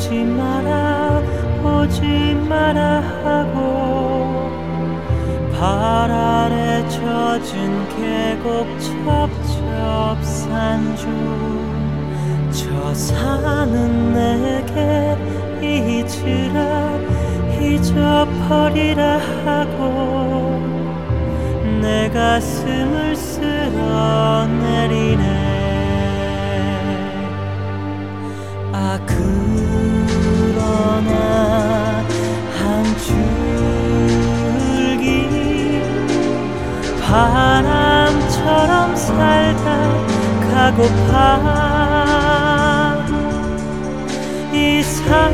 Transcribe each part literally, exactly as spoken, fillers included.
오지 마라 오지 마라 하고 발 아래 젖은 계곡 첩첩산중 저 산은 내게 잊으라 잊어버리라 하고 내 가슴을 쓸어내리네. 아 그러나 한 줄기 바람처럼 살다 가고파. 이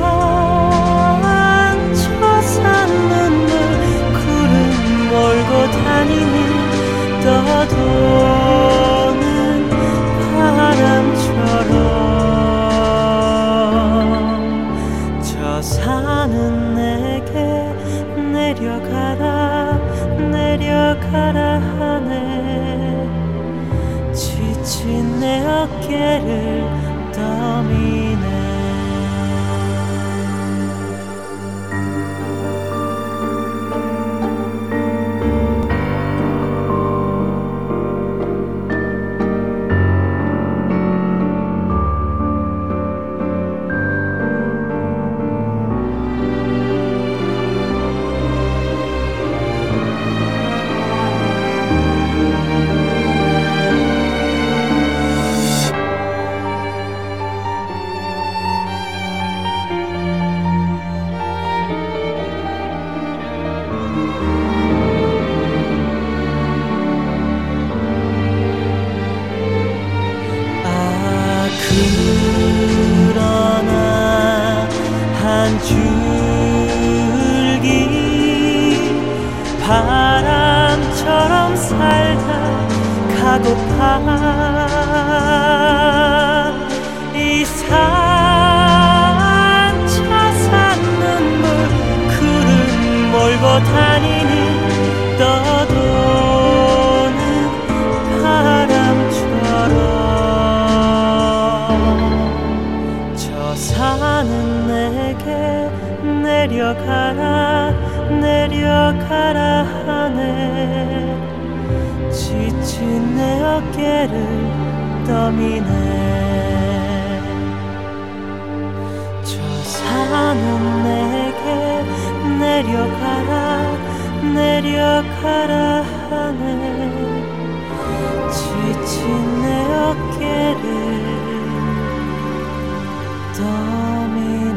상처 산 눈물 구름 몰고 다니는 떠도는 바람처럼 저 산은 내게 내려가라 내려가라 하네. 지친 내 어깨를 떠미네. 그러나 한 줄기 바람처럼 살다 가고파. 이 산차 산 눈물 구름 몰고 다니는 떠도는 바람처럼 산은 내게 내려가라 내려가라 하네. 지친 내 어깨를 떠미네. 저 산은 내게 내려가라 내려가라 하네. 지친 내 어깨를 떠미네.